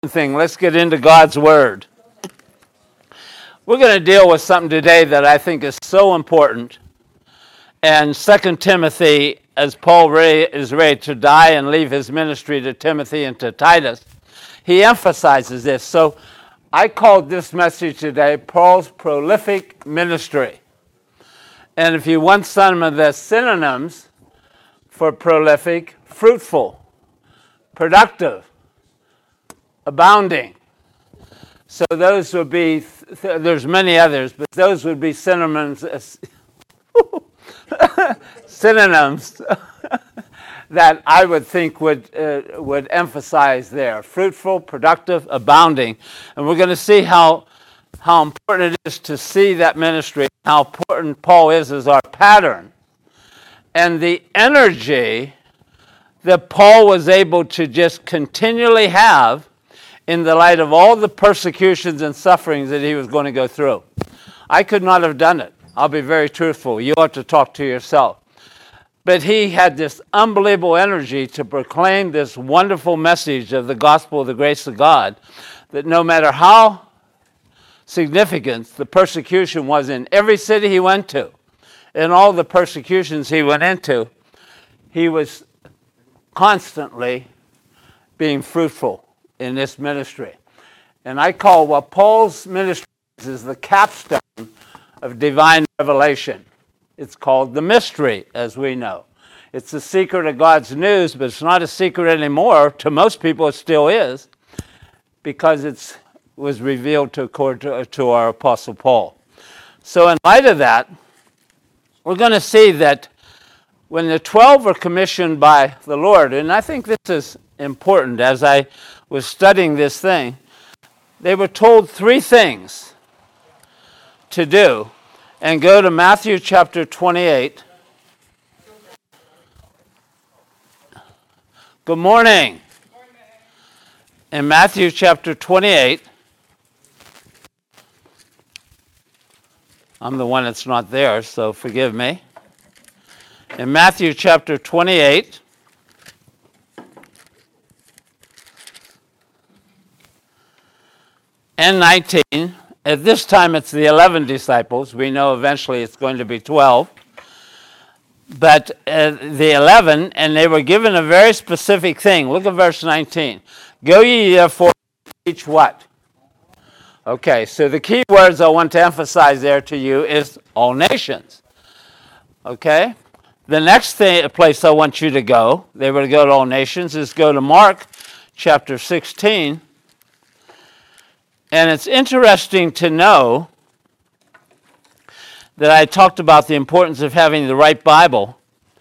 thing. Let's get into God's Word. We're going to deal with something today that I think is so important. And 2 Timothy, as Paul is ready to die and leave his ministry to Timothy and to Titus, he emphasizes this. So I called this message today, Paul's Prolific Ministry. And if you want some of the synonyms for prolific, fruitful, productive, abounding. So those would be, there's many others, but those would be synonyms, synonyms that I would think would emphasize there. Fruitful, productive, abounding. And we're going to see how important it is to see that ministry, how important Paul is as our pattern. And the energy that Paul was able to just continually have in the light of all the persecutions and sufferings that he was going to go through. I could not have done it. I'll be very truthful. You ought to talk to yourself. But he had this unbelievable energy to proclaim this wonderful message of the gospel of the grace of God, that no matter how significant the persecution was in every city he went to, in all the persecutions he went into, he was constantly being fruitful in this ministry. And I call what Paul's ministry is the capstone of divine revelation. It's called the mystery, as we know. It's the secret of God's news, but it's not a secret anymore. To most people, it still is, because it was revealed to our Apostle Paul. So in light of that, we're going to see that when the 12 were commissioned by the Lord, and I think this is important as I was studying this thing, they were told three things to do. And go to Matthew chapter 28. Good morning. In Matthew chapter 28, I'm the one that's not there, so forgive me. In Matthew chapter 28, and 19, at this time it's the 11 disciples. We know eventually it's going to be 12. But the 11, and they were given a very specific thing. Look at verse 19. Go ye therefore teach what? Okay, so the key words I want to emphasize there to you is all nations. Okay? The next place I want you to go, they were to go to all nations, is go to Mark chapter 16. And it's interesting to know that I talked about the importance of having the right Bible.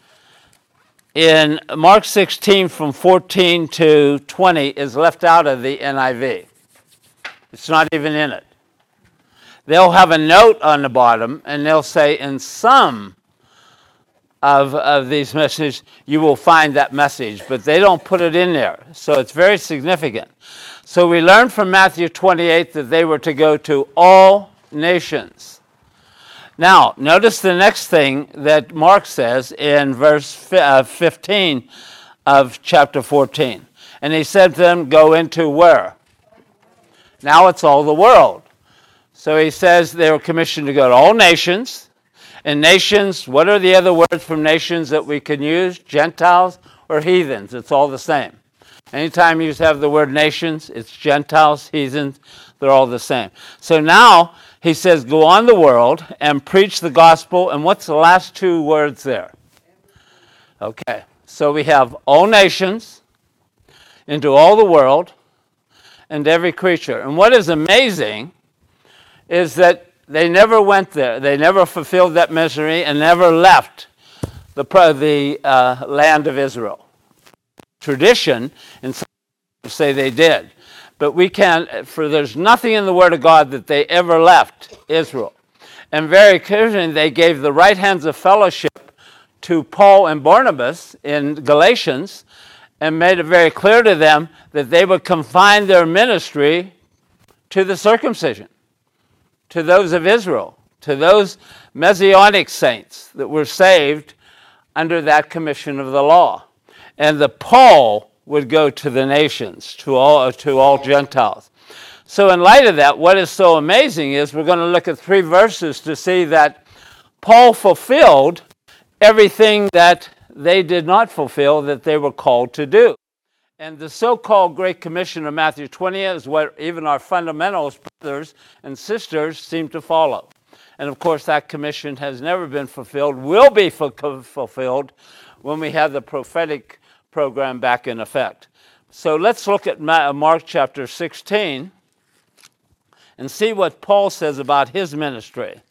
In Mark 16 from 14 to 20 is left out of the NIV. It's not even in it. They'll have a note on the bottom, and they'll say, in some of these messages, you will find that message, but they don't put it in there. So it's very significant. So we learned from Matthew 28 that they were to go to all nations. Now, notice the next thing that Mark says in verse 15 of chapter 14. And he said to them, go into where? Now it's all the world. So he says they were commissioned to go to all nations. And nations, what are the other words from nations that we can use? Gentiles or heathens? It's all the same. Anytime you have the word nations, it's Gentiles, heathens, they're all the same. So now he says, go on the world and preach the gospel. And what's the last two words there? Okay, so we have all nations, into all the world, and every creature. And what is amazing is that they never went there. They never fulfilled that ministry and never left the land of Israel. Tradition, and some say they did. But we can't, for there's nothing in the Word of God that they ever left Israel. And very clearly, they gave the right hands of fellowship to Paul and Barnabas in Galatians and made it very clear to them that they would confine their ministry to the circumcision, to those of Israel, to those Messianic saints that were saved under that commission of the law. And the Paul would go to the nations, to all Gentiles. So in light of that, what is so amazing is we're going to look at 3 verses to see that Paul fulfilled everything that they did not fulfill that they were called to do. And the so-called Great Commission of Matthew 20 is what even our fundamentalist brothers and sisters seem to follow. And of course, that commission has never been fulfilled, will be fulfilled when we have the prophetic program back in effect. So let's look at Mark chapter 16 and see what Paul says about his ministry.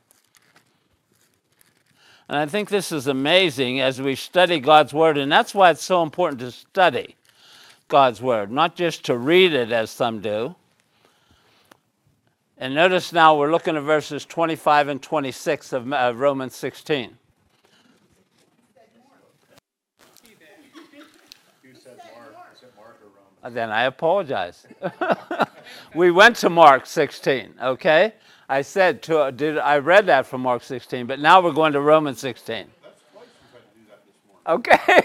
And I think this is amazing as we study God's Word, and that's why it's so important to study God's Word, not just to read it as some do. And notice now we're looking at verses 25 and 26 of Romans 16. Then I apologize. We went to Mark 16, okay? I said, I read that from Mark 16, but now we're going to Romans 16. Okay.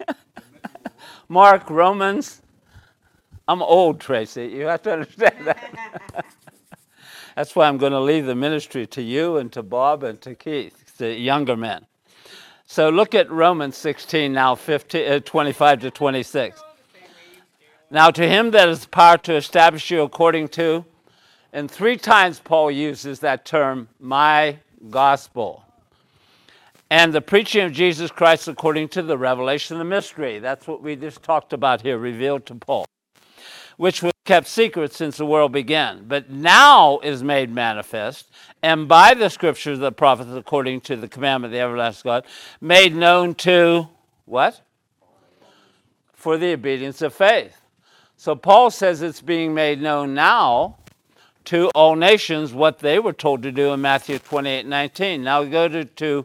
Mark, Romans. I'm old, Tracy. You have to understand that. That's why I'm going to leave the ministry to you and to Bob and to Keith, the younger men. So look at Romans 16 now, 25 to 26. Now to him that is power to establish you according to, and 3 times Paul uses that term, my gospel. And the preaching of Jesus Christ according to the revelation of the mystery. That's what we just talked about here, revealed to Paul. Which was kept secret since the world began, but now is made manifest, and by the scriptures of the prophets according to the commandment of the everlasting God, made known to, what? For the obedience of faith. So Paul says it's being made known now to all nations what they were told to do in Matthew 28:19. Now we go to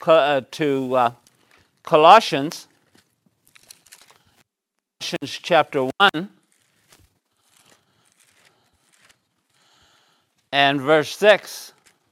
Colossians chapter 1 and verse 6.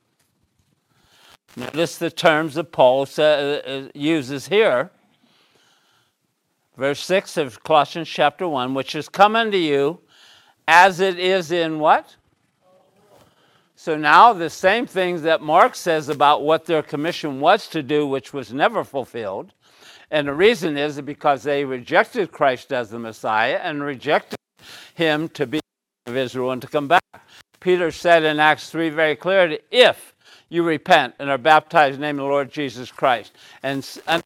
Notice the terms that Paul uses here. Verse 6 of Colossians chapter 1, which is come unto you as it is in what? So now the same things that Mark says about what their commission was to do, which was never fulfilled. And the reason is because they rejected Christ as the Messiah and rejected him to be of Israel and to come back. Peter said in Acts 3 very clearly, if you repent and are baptized in the name of the Lord Jesus Christ, and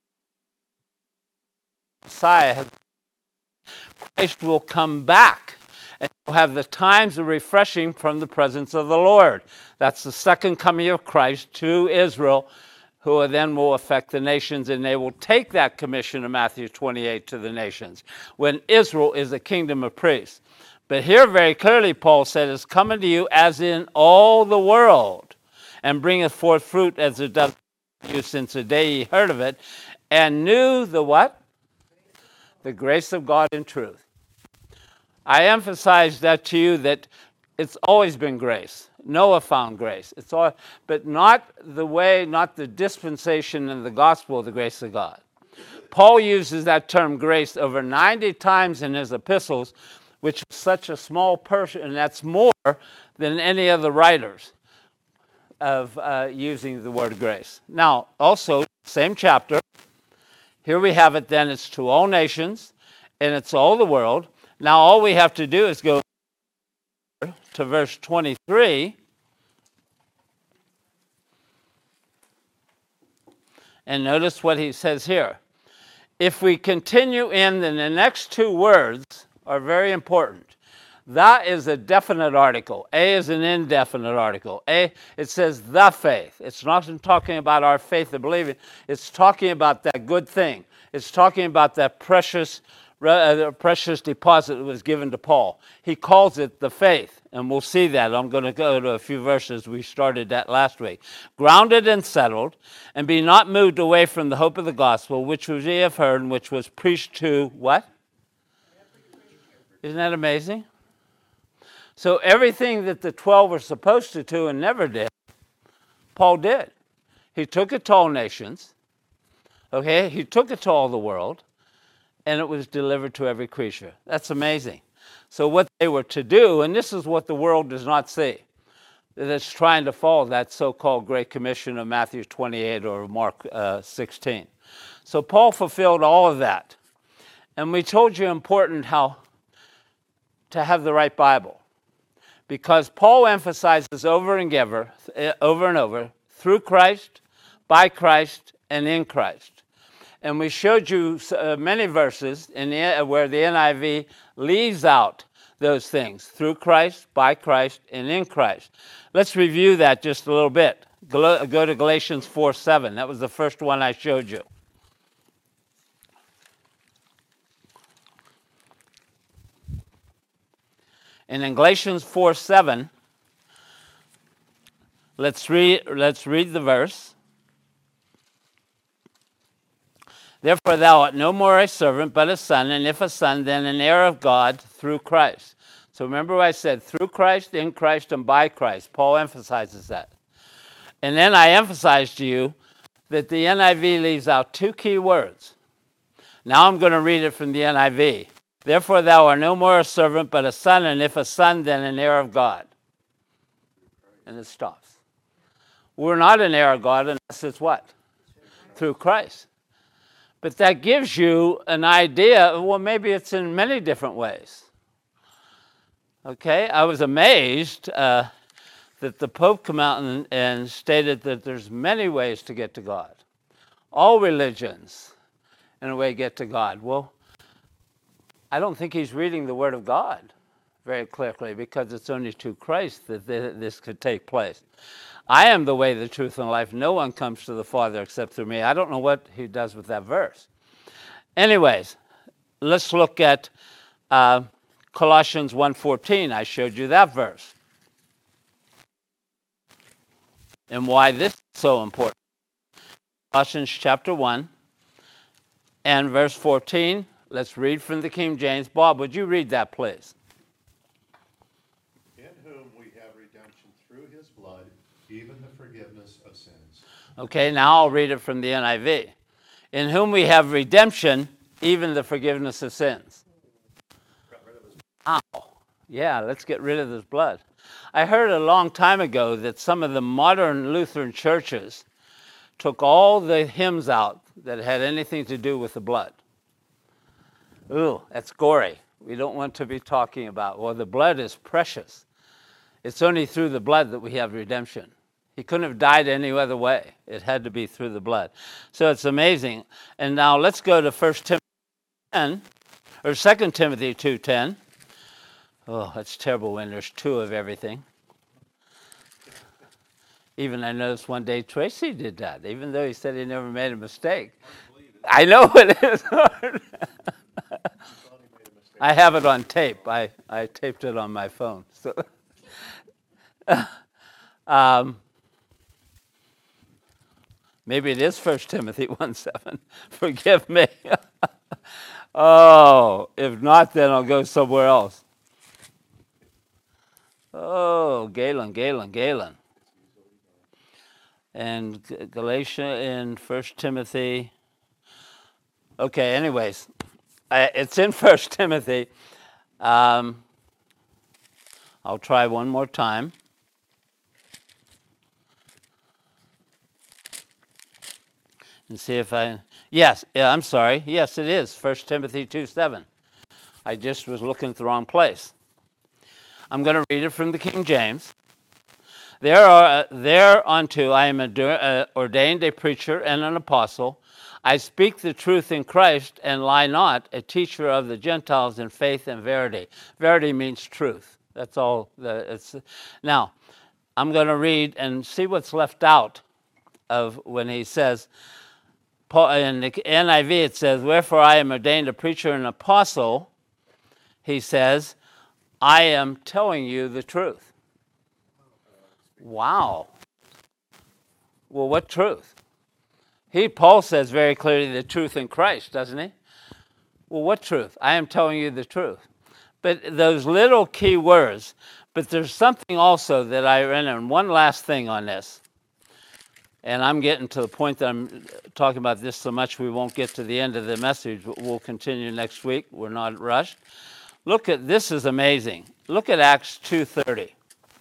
Messiah, Christ will come back and you'll have the times of refreshing from the presence of the Lord. That's the second coming of Christ to Israel, who then will affect the nations, and they will take that commission of Matthew 28 to the nations, when Israel is a kingdom of priests. But here very clearly Paul said, is coming to you as in all the world, and bringeth forth fruit as it does you since the day ye heard of it, and knew the what? The grace of God in truth. I emphasize that to you that it's always been grace. Noah found grace. It's all, but not the way, not the dispensation and the gospel of the grace of God. Paul uses that term grace over 90 times in his epistles, which is such a small portion, and that's more than any of the writers of using the word grace. Now, also, same chapter. Here we have it then, it's to all nations, and it's all the world. Now, all we have to do is go to verse 23, and notice what he says here. If we continue in, then the next 2 words are very important. That is a definite article. A is an indefinite article. A, it says the faith. It's not talking about our faith of believing. It's talking about that good thing. It's talking about that precious deposit that was given to Paul. He calls it the faith, and we'll see that. I'm going to go to a few verses. We started that last week. Grounded and settled, and be not moved away from the hope of the gospel, which ye have heard, and which was preached to what? Isn't that amazing? So everything that the 12 were supposed to do and never did, Paul did. He took it to all nations. Okay, he took it to all the world. and it was delivered to every creature. That's amazing. So what they were to do, and this is what the world does not see, that it's trying to follow that so-called Great Commission of Matthew 28 or Mark 16. So Paul fulfilled all of that. And we told you important how to have the right Bible. Because Paul emphasizes over and over, through Christ, by Christ, and in Christ. And we showed you many verses where the NIV leaves out those things, through Christ, by Christ, and in Christ. Let's review that just a little bit. Go to Galatians 4:7. That was the first one I showed you. And in Galatians 4:7, let's read the verse. Therefore thou art no more a servant, but a son, and if a son, then an heir of God through Christ. So remember what I said, through Christ, in Christ, and by Christ. Paul emphasizes that. And then I emphasized to you that the NIV leaves out two key words. Now I'm going to read it from the NIV. Therefore thou art no more a servant, but a son, and if a son, then an heir of God. And it stops. We're not an heir of God unless it's what? Through Christ. But that gives you an idea, well, maybe it's in many different ways. Okay, I was amazed that the Pope came out and stated that there's many ways to get to God. All religions, in a way, get to God. Well, I don't think he's reading the Word of God very clearly, because it's only through Christ that this could take place. I am the way, the truth, and life. No one comes to the Father except through me. I don't know what he does with that verse. Anyways, let's look at Colossians 1:14. I showed you that verse. And why this is so important. Colossians chapter 1 and verse 14. Let's read from the King James. Bob, would you read that, please? In whom we have redemption through his blood, even the forgiveness of sins. Okay, now I'll read it from the NIV. In whom we have redemption, even the forgiveness of sins. Wow. Yeah, let's get rid of this blood. I heard a long time ago that some of the modern Lutheran churches took all the hymns out that had anything to do with the blood. Ooh, that's gory. We don't want to be talking about, well, the blood is precious. It's only through the blood that we have redemption. He couldn't have died any other way. It had to be through the blood. So it's amazing. And now let's go to 1 Timothy 10, or 2 Timothy 2:10. Oh, that's terrible when there's two of everything. Even I noticed one day Tracy did that, even though he said he never made a mistake. I know it is hard. I have it on tape. I taped it on my phone. So, maybe it is 1 Timothy 1:7. Forgive me. Oh, if not, then I'll go somewhere else. Oh, Galen. And Galatia and 1 Timothy. Okay, anyways, it's in 1 Timothy. I'll try one more time. And see if I'm sorry. Yes, it is 1 Timothy 2:7. I just was looking at the wrong place. I'm going to read it from the King James. Thereunto I am ordained a preacher and an apostle. I speak the truth in Christ and lie not, a teacher of the Gentiles in faith and verity. Verity means truth. That's all. Now, I'm going to read and see what's left out of when he says, in the NIV it says, wherefore I am ordained a preacher and an apostle. He says, I am telling you the truth. Wow. Well, what truth? Paul says very clearly the truth in Christ, doesn't he? Well, what truth? I am telling you the truth. But those little key words, but there's something also that I read, and one last thing on this. And I'm getting to the point that I'm talking about this so much we won't get to the end of the message, but we'll continue next week. We're not rushed. Look at, this is amazing. Look at Acts 2:30.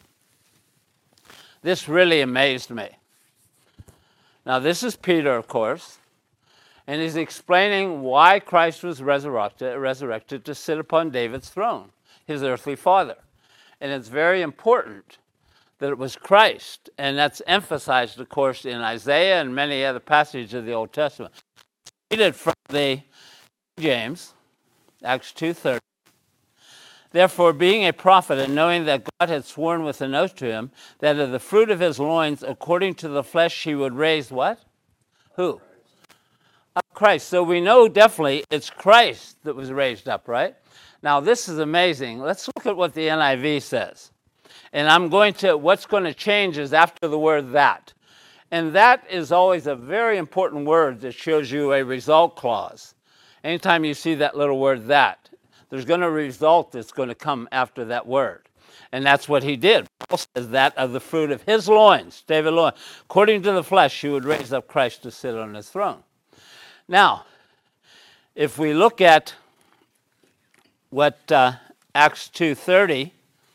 This really amazed me. Now, this is Peter, of course, and he's explaining why Christ was resurrected to sit upon David's throne, his earthly father. And it's very important that it was Christ, and that's emphasized, of course, in Isaiah and many other passages of the Old Testament. Read it from the James, Acts 2:30. Therefore, being a prophet and knowing that God had sworn with an oath to him that of the fruit of his loins, according to the flesh, he would raise what? Who? Christ. So we know definitely it's Christ that was raised up, right? Now, this is amazing. Let's look at what the NIV says. And what's going to change is after the word that. And that is always a very important word that shows you a result clause. Anytime you see that little word that, there's going to be a result that's going to come after that word. And that's what he did. Paul says that of the fruit of his loins, David loins, according to the flesh, he would raise up Christ to sit on his throne. Now, if we look at what Acts 2:30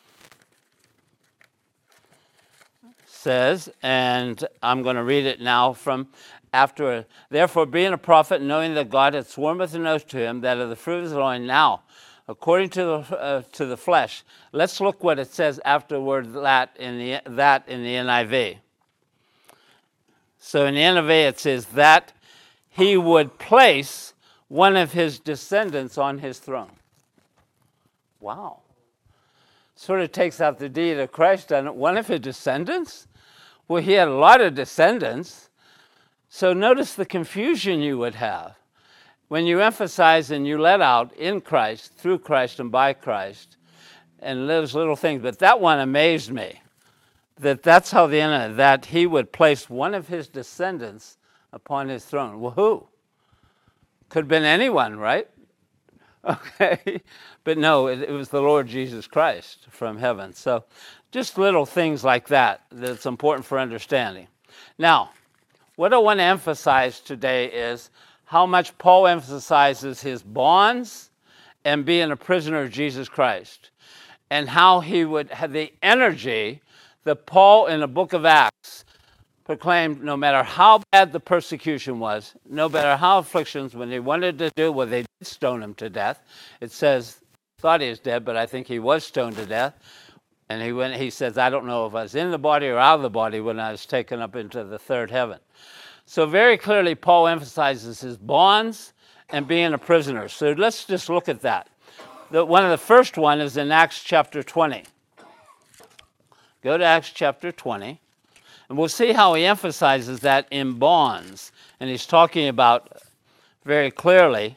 says, and I'm going to read it now from after. Therefore, being a prophet, knowing that God had sworn with an oath to him that of the fruit of his loins, now, according to the flesh. Let's look what it says after the word that in the NIV. So in the NIV it says that he would place one of his descendants on his throne. Wow. Sort of takes out the deity of Christ on it. One of his descendants? Well, he had a lot of descendants. So notice the confusion you would have when you emphasize and you let out in Christ, through Christ and by Christ, and those little things. But that one amazed me, that's how that he would place one of his descendants upon his throne. Well, who? Could have been anyone, right? Okay. But no, it was the Lord Jesus Christ from heaven. So just little things like that's important for understanding. Now, what I want to emphasize today is how much Paul emphasizes his bonds and being a prisoner of Jesus Christ, and how he would have the energy that Paul in the book of Acts proclaimed, no matter how bad the persecution was, no matter how afflictions, when they wanted to do, well, they did stone him to death. It says, thought he was dead, but I think he was stoned to death. And he says, I don't know if I was in the body or out of the body when I was taken up into the third heaven. So very clearly, Paul emphasizes his bonds and being a prisoner. So let's just look at that. One of the first one is in Acts chapter 20. Go to Acts chapter 20, and we'll see how he emphasizes that in bonds. And he's talking about very clearly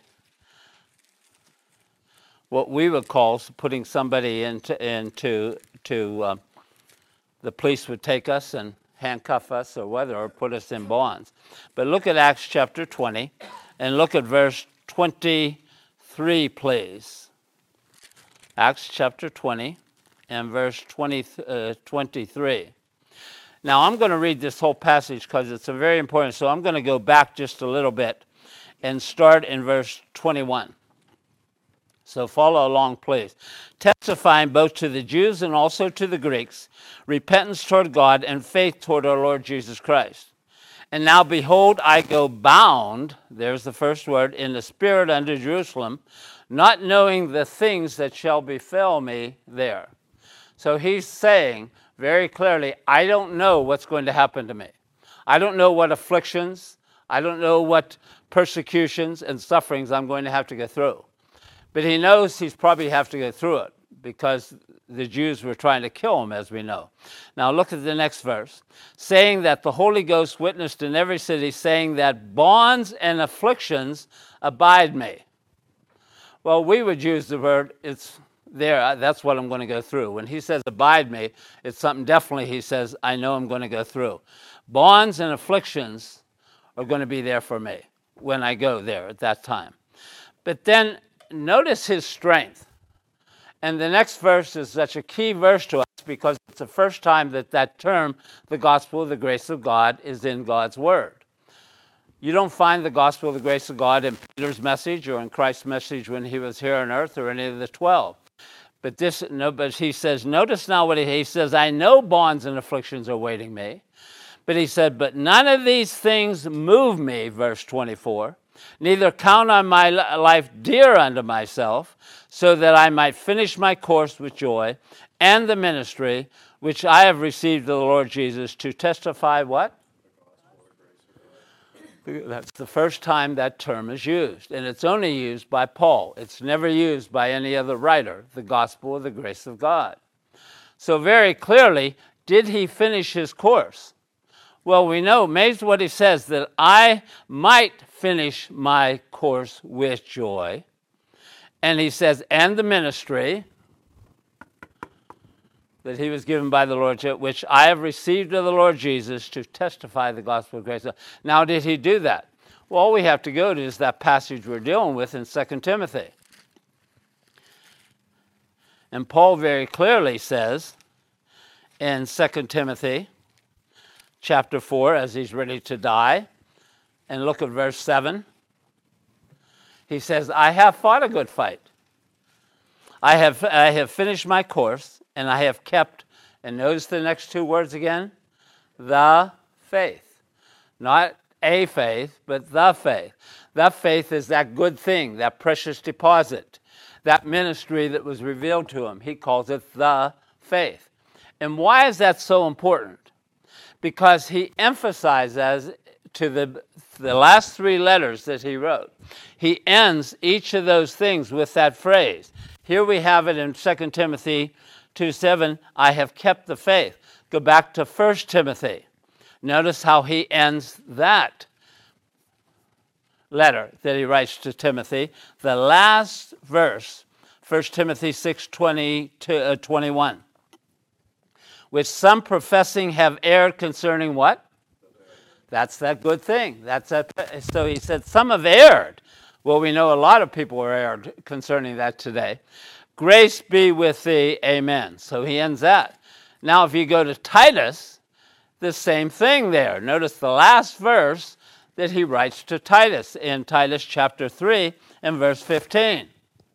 what we would call putting somebody into the police would take us and handcuff us or put us in bonds. But look at Acts chapter 20 and look at verse 23, please. Acts chapter 20 and verse 23. Now, I'm going to read this whole passage because it's very important. So I'm going to go back just a little bit and start in verse 21. So follow along, please. Testifying both to the Jews and also to the Greeks, repentance toward God and faith toward our Lord Jesus Christ. And now, behold, I go bound, there's the first word, in the Spirit unto Jerusalem, not knowing the things that shall befall me there. So he's saying very clearly, I don't know what's going to happen to me. I don't know what afflictions, I don't know what persecutions and sufferings I'm going to have to go through. But he knows he's probably have to go through it because the Jews were trying to kill him, as we know. Now look at the next verse. Saying that the Holy Ghost witnessed in every city, saying that bonds and afflictions abide me. Well, we would use the word, it's there, that's what I'm going to go through. When he says abide me, it's something definitely he says, I know I'm going to go through. Bonds and afflictions are going to be there for me when I go there at that time. But then notice his strength. And the next verse is such a key verse to us because it's the first time that that term, the gospel of the grace of God, is in God's word. You don't find the gospel of the grace of God in Peter's message or in Christ's message when he was here on earth or any of the 12. But he says, notice now what he says, I know bonds and afflictions are awaiting me. But he said, but none of these things move me, verse 24. Neither count on my life dear unto myself, so that I might finish my course with joy and the ministry which I have received of the Lord Jesus to testify what? That's the first time that term is used, and it's only used by Paul. It's never used by any other writer, the gospel of the grace of God. So very clearly, did he finish his course? Well, we know, amazed what he says, that I might finish my course with joy. And he says, and the ministry that he was given by the Lord, which I have received of the Lord Jesus to testify the gospel of grace. Now, did he do that? Well, all we have to go to is that passage we're dealing with in 2 Timothy. And Paul very clearly says in 2 Timothy chapter 4, as he's ready to die, and look at verse 7. He says, I have fought a good fight. I have finished my course, and I have kept, and notice the next two words again, the faith. Not a faith, but the faith. The faith is that good thing, that precious deposit, that ministry that was revealed to him. He calls it the faith. And why is that so important? Because he emphasizes to the last three letters that he wrote. He ends each of those things with that phrase. Here we have it in 2 Timothy 2:7, I have kept the faith. Go back to 1 Timothy. Notice how he ends that letter that he writes to Timothy. The last verse, 1 Timothy 6:21. Which some professing have erred concerning what? That's that good thing. So he said, some have erred. Well, we know a lot of people are erred concerning that today. Grace be with thee, amen. So he ends that. Now, if you go to Titus, the same thing there. Notice the last verse that he writes to Titus in Titus chapter 3 and verse 15.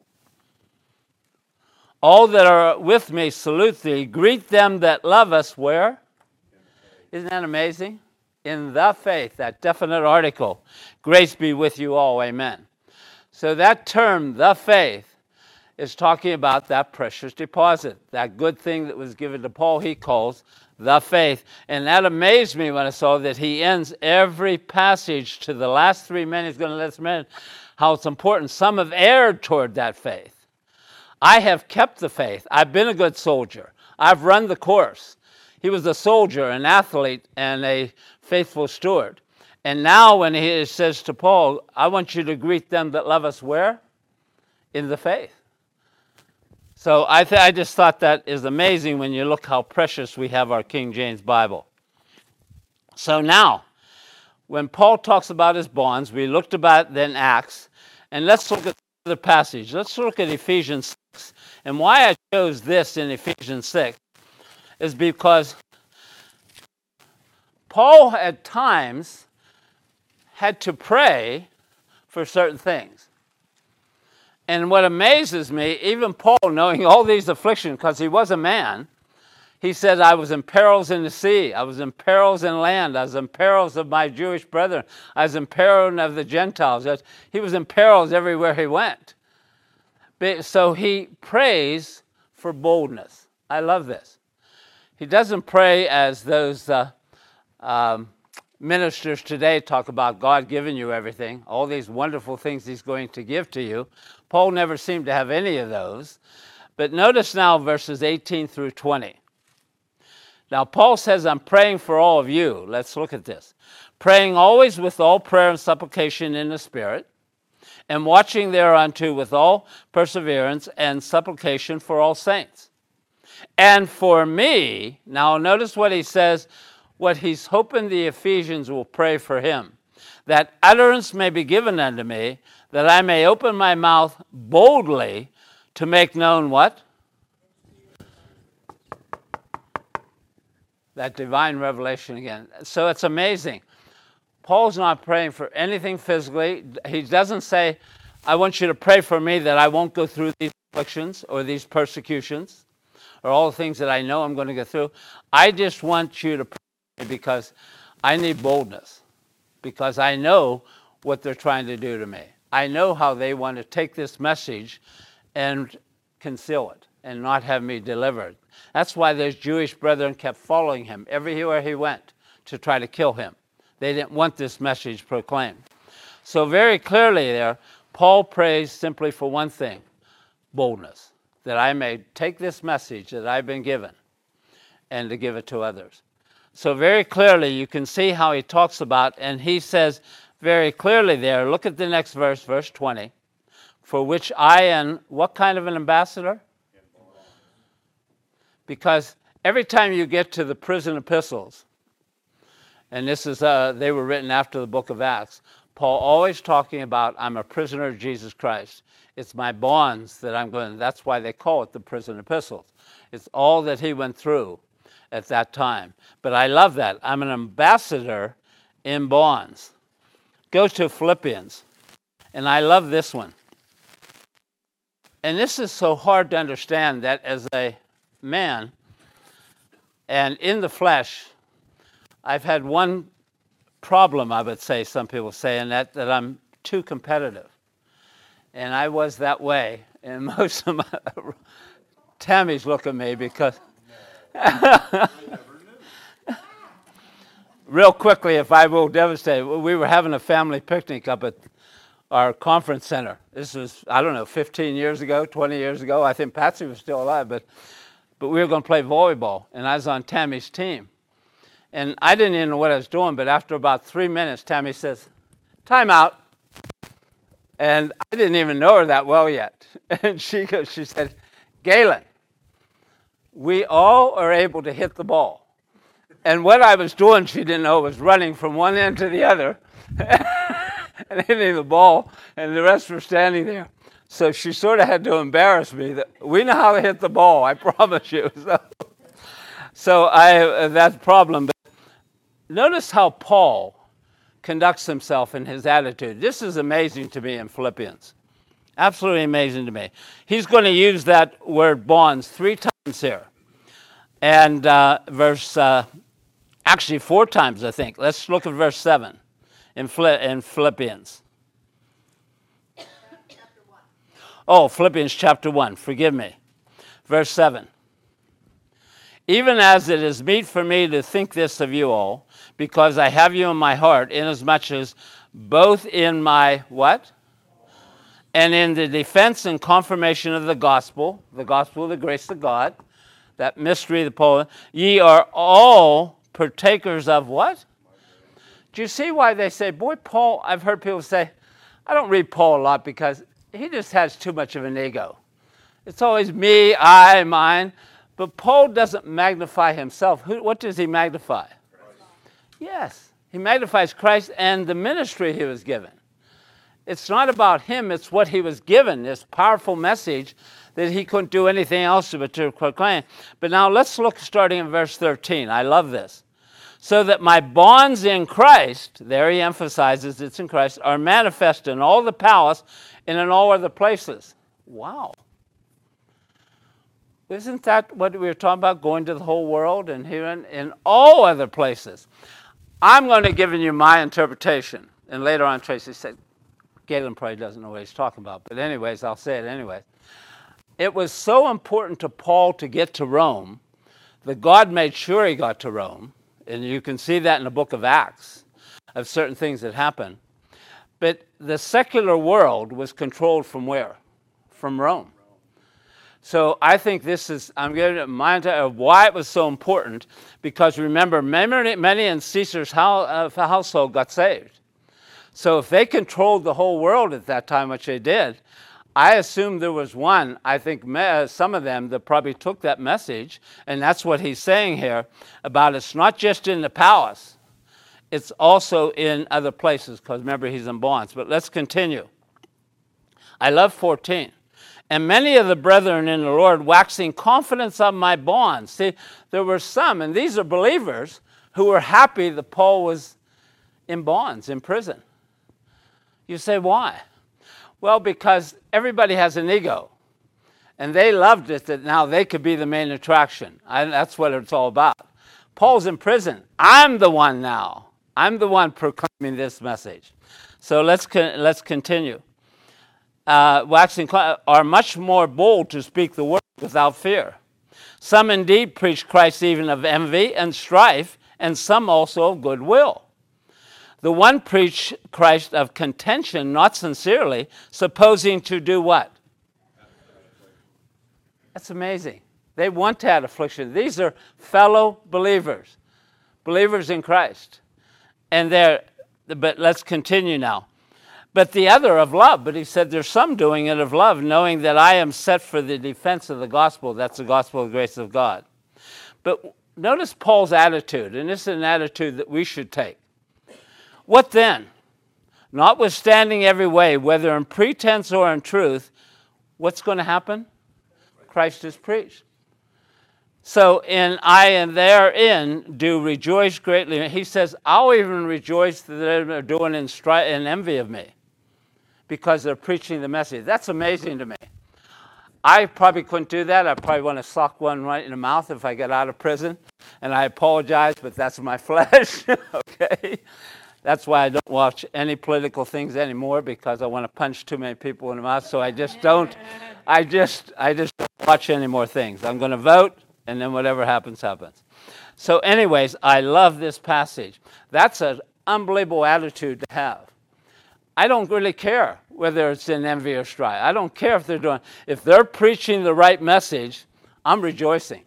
All that are with me salute thee. Greet them that love us where? Isn't that amazing? In the faith, that definite article. Grace be with you all, amen. So that term, the faith, is talking about that precious deposit, that good thing that was given to Paul, he calls the faith. And that amazed me when I saw that he ends every passage to the last three men he's going to let us know how it's important. Some have erred toward that faith. I have kept the faith. I've been a good soldier. I've run the course. He was a soldier, an athlete, and a faithful steward. And now when he says to Paul, I want you to greet them that love us where? In the faith. So I just thought that is amazing when you look how precious we have our King James Bible. So now, when Paul talks about his bonds, we looked about then Acts, and let's look at the passage. Let's look at Ephesians 6. And why I chose this in Ephesians 6 is because Paul at times had to pray for certain things. And what amazes me, even Paul, knowing all these afflictions, because he was a man, he said, I was in perils in the sea, I was in perils in land, I was in perils of my Jewish brethren, I was in peril of the Gentiles. He was in perils everywhere he went. So he prays for boldness. I love this. He doesn't pray as those ministers today talk about God giving you everything, all these wonderful things he's going to give to you. Paul never seemed to have any of those. But notice now verses 18 through 20. Now, Paul says, I'm praying for all of you. Let's look at this. Praying always with all prayer and supplication in the Spirit, and watching thereunto with all perseverance and supplication for all saints. And for me, now notice what he says, what he's hoping the Ephesians will pray for him, that utterance may be given unto me, that I may open my mouth boldly to make known what? that divine revelation again. So it's amazing. Paul's not praying for anything physically. He doesn't say, I want you to pray for me that I won't go through these afflictions or these persecutions or all the things that I know I'm going to go through. I just want you to pray for me because I need boldness, because I know what they're trying to do to me. I know how they want to take this message and conceal it and not have me delivered. That's why those Jewish brethren kept following him everywhere he went to try to kill him. They didn't want this message proclaimed. So very clearly there, Paul prays simply for one thing, boldness, that I may take this message that I've been given and to give it to others. So very clearly you can see how he talks about, and he says very clearly there, look at the next verse, verse 20, for which I am, what kind of an ambassador? Because every time you get to the prison epistles, and this is, they were written after the book of Acts, Paul always talking about, I'm a prisoner of Jesus Christ. It's my bonds that I'm going, that's why they call it the prison epistles. It's all that he went through at that time. But I love that. I'm an ambassador in bonds. Go to Philippians, and I love this one. And this is so hard to understand that as a man and in the flesh, I've had one problem, I would say, some people say, and that I'm too competitive. And I was that way. And most of my, Tammy's looking at me because, real quickly, if I will devastate, we were having a family picnic up at our conference center. This was, I don't know, 15 years ago, 20 years ago. I think Patsy was still alive, but we were going to play volleyball, and I was on Tammy's team. And I didn't even know what I was doing, but after about 3 minutes, Tammy says, time out. And I didn't even know her that well yet. And she said, Galen, we all are able to hit the ball. And what I was doing, she didn't know, was running from one end to the other and hitting the ball, and the rest were standing there. So she sort of had to embarrass me that we know how to hit the ball, I promise you. So that's a problem. But notice how Paul conducts himself in his attitude. This is amazing to me in Philippians. Absolutely amazing to me. He's going to use that word bonds 3 times here. And actually 4 times, I think. Let's look at verse 7 in Philippians. Oh, Philippians chapter 1, forgive me. Verse 7. Even as it is meet for me to think this of you all, because I have you in my heart, inasmuch as both in my what? And in the defense and confirmation of the gospel of the grace of God, that mystery of the Paul, ye are all partakers of what? Do you see why they say, boy, Paul, I've heard people say, I don't read Paul a lot because he just has too much of an ego. It's always me, I, mine. But Paul doesn't magnify himself. What does he magnify? Christ. Yes, he magnifies Christ and the ministry he was given. It's not about him, it's what he was given, this powerful message that he couldn't do anything else but to proclaim. But now let's look starting in verse 13. I love this. So that my bonds in Christ, there he emphasizes it's in Christ, are manifest in all the palace and in all other places. Wow. Isn't that what we were talking about, going to the whole world and here in all other places? I'm going to give you my interpretation. And later on, Tracy said, Galen probably doesn't know what he's talking about. But anyways, I'll say it anyway. It was so important to Paul to get to Rome that God made sure he got to Rome. And you can see that in the book of Acts, of certain things that happened. But the secular world was controlled from where? From Rome. So I think this is, I'm giving it my idea of why it was so important, because remember, many in Caesar's household got saved. So if they controlled the whole world at that time, which they did, I assume there was one, I think some of them that probably took that message, and that's what he's saying here about it's not just in the palace, it's also in other places, because remember he's in bonds. But let's continue. I love 14. And many of the brethren in the Lord waxing confidence of my bonds. See, there were some, and these are believers, who were happy that Paul was in bonds, in prison. You say, why? Well, because everybody has an ego. And they loved it that now they could be the main attraction. That's what it's all about. Paul's in prison. I'm the one now. I'm the one proclaiming this message. So let's continue. Waxing are much more bold to speak the word without fear. Some indeed preach Christ even of envy and strife, and some also of goodwill. The one preach Christ of contention, not sincerely, supposing to do what? That's amazing. They want to have affliction. These are fellow believers, believers in Christ. But let's continue now. But the other of love. But he said there's some doing it of love, knowing that I am set for the defense of the gospel. That's the gospel of the grace of God. But notice Paul's attitude, and this is an attitude that we should take. What then? Notwithstanding every way, whether in pretense or in truth, what's going to happen? Christ is preached. So in I and therein do rejoice greatly. He says, I'll even rejoice that they're doing in envy of me because they're preaching the message. That's amazing to me. I probably couldn't do that. I probably want to sock one right in the mouth if I get out of prison. And I apologize, but that's my flesh. Okay? That's why I don't watch any political things anymore, because I want to punch too many people in the mouth. So I just don't don't watch any more things. I'm going to vote, and then whatever happens, happens. So anyways, I love this passage. That's an unbelievable attitude to have. I don't really care whether it's in envy or strife. I don't care if they're preaching the right message, I'm rejoicing.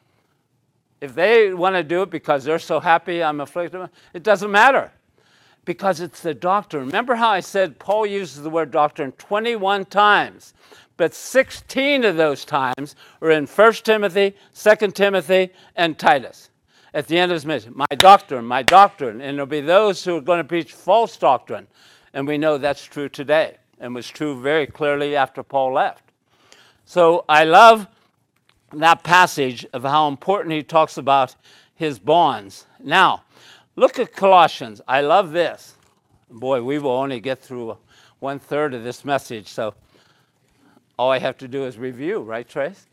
If they want to do it because they're so happy I'm afflicted, it doesn't matter. Because it's the doctrine. Remember how I said Paul uses the word doctrine 21 times, but 16 of those times are in 1 Timothy, 2 Timothy, and Titus. At the end of his message, my doctrine, and there'll be those who are going to preach false doctrine. And we know that's true today, and was true very clearly after Paul left. So I love that passage of how important he talks about his bonds. Now, look at Colossians. I love this. Boy, we will only get through 1/3 of this message, so all I have to do is review, right, Trace?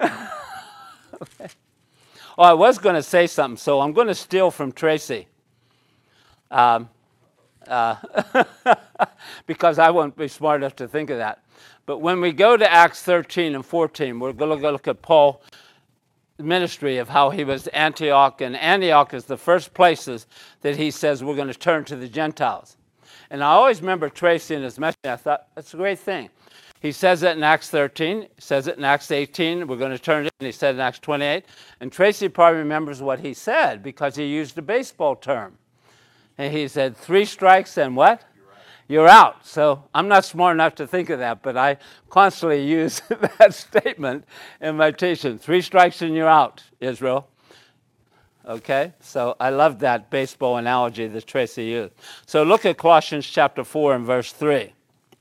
Okay. Oh, I was going to say something, so I'm going to steal from Tracy. Because I won't be smart enough to think of that. But when we go to Acts 13 and 14, we're going to look at Paul's ministry of how he was Antioch, and Antioch is the first places that he says we're going to turn to the Gentiles. And I always remember Tracy in his message. I thought, that's a great thing. He says it in Acts 13, he says it in Acts 18, we're going to turn it, and he said in Acts 28. And Tracy probably remembers what he said because he used a baseball term. And he said, 3 strikes and what? You're out. So I'm not smart enough to think of that, but I constantly use that statement in my teaching. 3 strikes and you're out, Israel. Okay? So I love that baseball analogy that Tracy used. So look at Colossians chapter 4 and verse 3.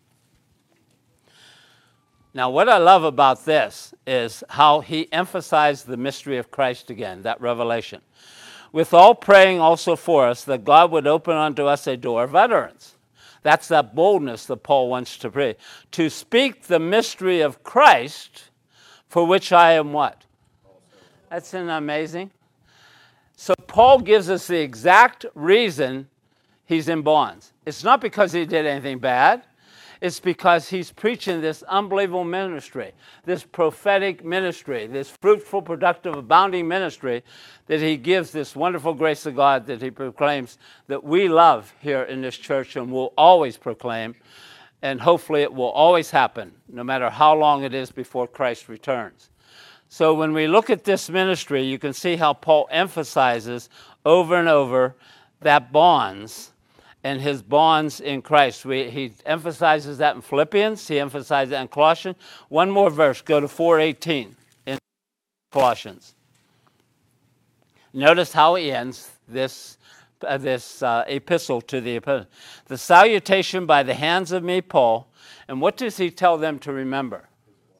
Now, what I love about this is how he emphasized the mystery of Christ again, that revelation. With all praying also for us, that God would open unto us a door of utterance. That's that boldness that Paul wants to pray. To speak the mystery of Christ, for which I am what? That's amazing. So Paul gives us the exact reason he's in bonds. It's not because he did anything bad. It's because he's preaching this unbelievable ministry, this prophetic ministry, this fruitful, productive, abounding ministry that he gives, this wonderful grace of God that he proclaims that we love here in this church and will always proclaim. And hopefully it will always happen, no matter how long it is before Christ returns. So when we look at this ministry, you can see how Paul emphasizes over and over that bonds and his bonds in Christ. He emphasizes that in Philippians. He emphasizes that in Colossians. One more verse. Go to 4:18 in Colossians. Notice how he ends this epistle to the epistle. The salutation by the hands of me, Paul. And what does he tell them to remember?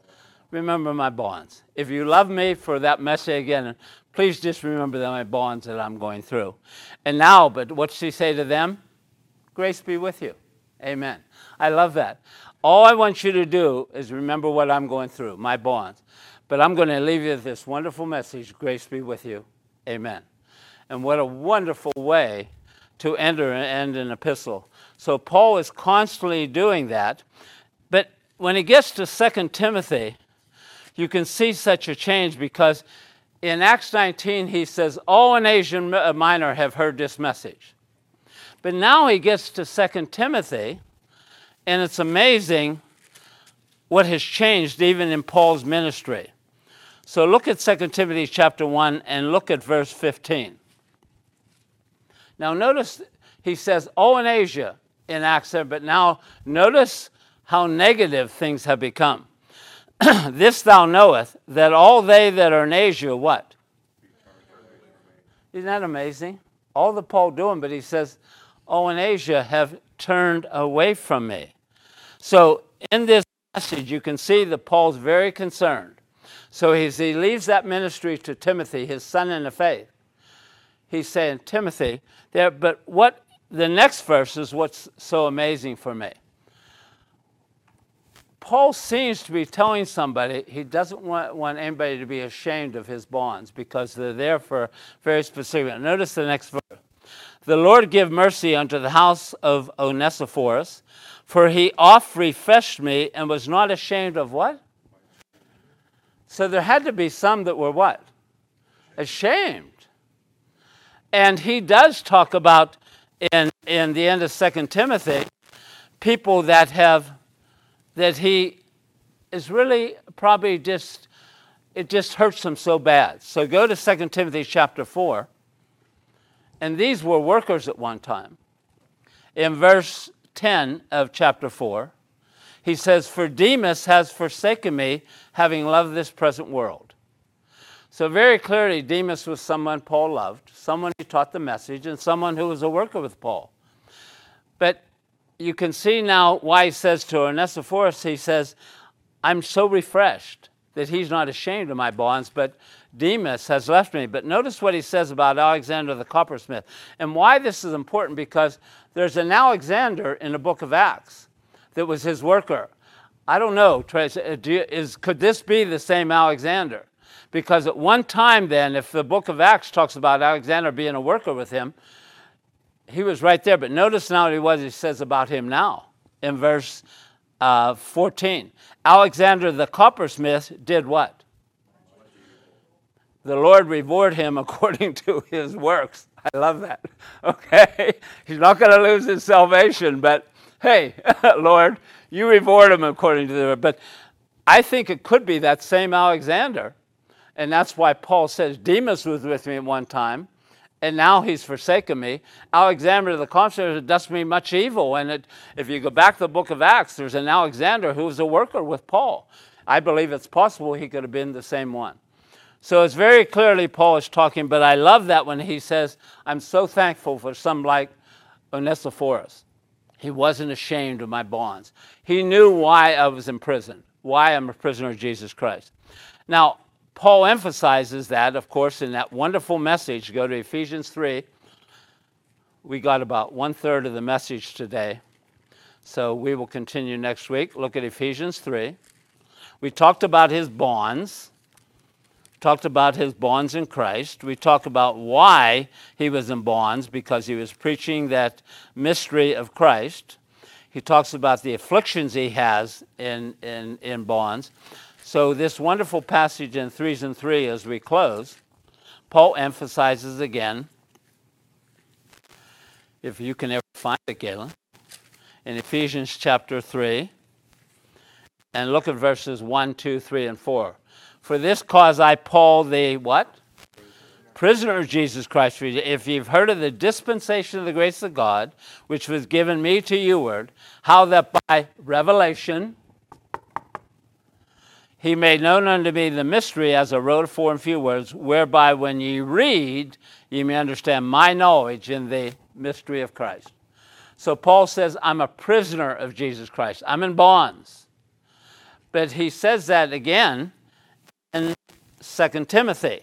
remember my bonds. If you love me for that message again, please just remember that my bonds that I'm going through. And now, but what's she say to them? Grace be with you. Amen. I love that. All I want you to do is remember what I'm going through, my bonds. But I'm going to leave you with this wonderful message, grace be with you. Amen. And what a wonderful way to end an epistle. So Paul is constantly doing that. But when he gets to 2 Timothy, you can see such a change because in Acts 19, he says, all in Asia Minor have heard this message. But now he gets to 2 Timothy, and it's amazing what has changed even in Paul's ministry. So look at 2 Timothy chapter 1 and look at verse 15. Now notice he says, oh, in Asia in Acts, but now notice how negative things have become. This thou knowest, that all they that are in Asia, what? Isn't that amazing? All the Paul doing, but he says, oh, in Asia have turned away from me. So in this passage, you can see that Paul's very concerned. So he leaves that ministry to Timothy, his son in the faith. He's saying, Timothy, there. But what the next verse is what's so amazing for me. Paul seems to be telling somebody he doesn't want anybody to be ashamed of his bonds because they're there for very specific. Notice the next verse. The Lord give mercy unto the house of Onesiphorus, for he oft refreshed me and was not ashamed of what? So there had to be some that were what? Ashamed. And he does talk about in the end of 2 Timothy, people that he is really probably it just hurts them so bad. So go to 2 Timothy chapter 4. And these were workers at one time. In verse 10 of chapter 4, he says, for Demas has forsaken me, having loved this present world. So very clearly, Demas was someone Paul loved, someone who taught the message, and someone who was a worker with Paul. But you can see now why he says to Onesiphorus, he says, I'm so refreshed that he's not ashamed of my bonds, but Demas has left me. But notice what he says about Alexander the coppersmith. And why this is important, because there's an Alexander in the book of Acts that was his worker. I don't know, could this be the same Alexander? Because at one time then, if the book of Acts talks about Alexander being a worker with him, he was right there. But notice now what he says about him now in verse 14. Alexander the coppersmith did what? The Lord reward him according to his works. I love that. Okay? He's not going to lose his salvation, but hey, Lord, you reward him according to the word. But I think it could be that same Alexander. And that's why Paul says, Demas was with me at one time, and now he's forsaken me. Alexander the coppersmith does me much evil. And if you go back to the book of Acts, there's an Alexander who was a worker with Paul. I believe it's possible he could have been the same one. So it's very clearly Paul is talking, but I love that when he says, I'm so thankful for some like Onesiphorus. He wasn't ashamed of my bonds. He knew why I was in prison, why I'm a prisoner of Jesus Christ. Now, Paul emphasizes that, of course, in that wonderful message. Go to Ephesians 3. We got about 1/3 of the message today. So we will continue next week. Look at Ephesians 3. We talked about his bonds. Talked about his bonds in Christ. We talked about why he was in bonds, because he was preaching that mystery of Christ. He talks about the afflictions he has in bonds. So this wonderful passage in 3 and 3 as we close, Paul emphasizes again, if you can ever find it, Galen, in Ephesians chapter 3, and look at verses 1, 2, 3, and 4. For this cause I, Paul, the what? Prisoner of Jesus Christ. If you've heard of the dispensation of the grace of God, which was given me to youward, how that by revelation he made known unto me the mystery, as I wrote afore in few words, whereby when ye read, ye may understand my knowledge in the mystery of Christ. So Paul says, I'm a prisoner of Jesus Christ. I'm in bonds. But he says that again in 2 Timothy.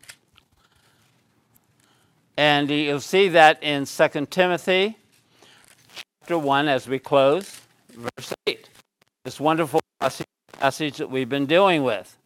And you'll see that in 2 Timothy chapter 1 as we close, verse 8. This wonderful passage that we've been dealing with.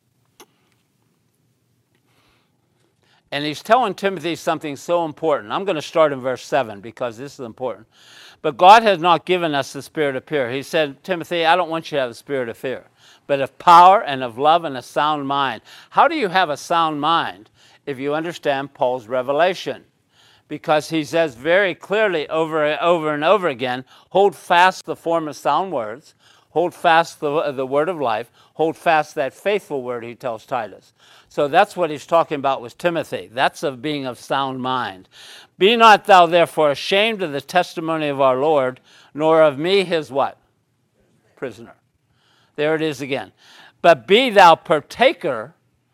And he's telling Timothy something so important. I'm going to start in verse 7 because this is important. But God has not given us the spirit of fear. He said, Timothy, I don't want you to have the spirit of fear, but of power and of love and a sound mind. How do you have a sound mind if you understand Paul's revelation? Because he says very clearly over and over again, hold fast the form of sound words, hold fast the word of life, hold fast that faithful word, he tells Titus. So that's what he's talking about with Timothy. That's of being of sound mind. Be not thou therefore ashamed of the testimony of our Lord, nor of me his what? Prisoner. There it is again. But be thou partaker.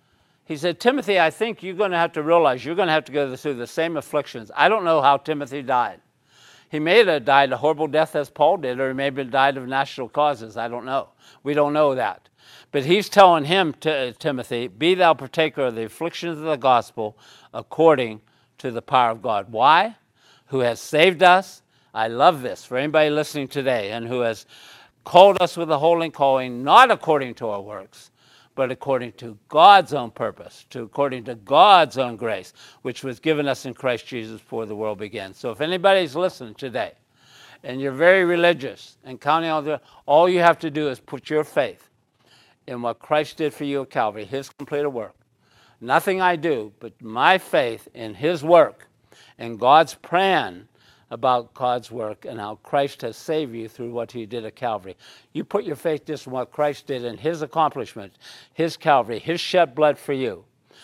He said, Timothy, I think you're going to have to realize you're going to have to go through the same afflictions. I don't know how Timothy died. He may have died a horrible death as Paul did, or he may have died of natural causes. I don't know. We don't know that. But he's telling him, Timothy, be thou partaker of the afflictions of the gospel according to the power of God. Why? Who has saved us. I love this for anybody listening today, and who has called us with a holy calling, not according to our works, but according to God's own purpose, according to God's own grace, which was given us in Christ Jesus before the world began. So if anybody's listening today, and you're very religious and counting all you have to do is put your faith in what Christ did for you at Calvary, his completed work. Nothing I do, but my faith in his work and God's plan about God's work and how Christ has saved you through what he did at Calvary. You put your faith just in what Christ did in his accomplishment, his Calvary, his shed blood for you,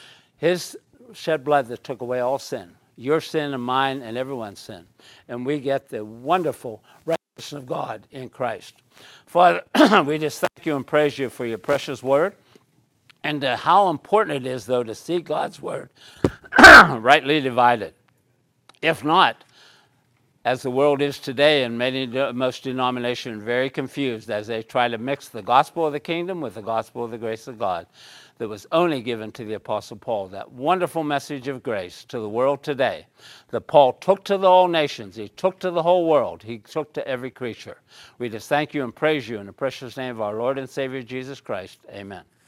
his shed blood that took away all sin, your sin and mine and everyone's sin. And we get the wonderful righteousness of God in Christ. Father, we just thank you and praise you for your precious word, and how important it is, though, to see God's word rightly divided. If not, as the world is today, and most denominations very confused as they try to mix the gospel of the kingdom with the gospel of the grace of God that was only given to the Apostle Paul, that wonderful message of grace to the world today that Paul took to the all nations, he took to the whole world, he took to every creature. We just thank you and praise you in the precious name of our Lord and Savior Jesus Christ. Amen.